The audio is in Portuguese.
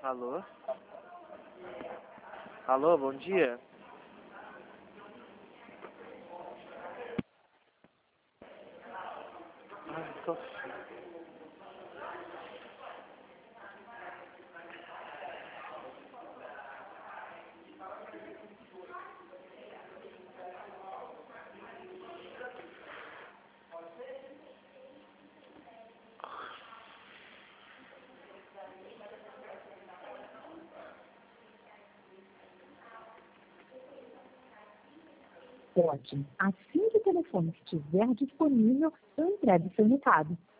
Alô? Alô, bom dia. Ai, tô... Ótimo. Assim que o telefone estiver disponível, eu entrego seu recado.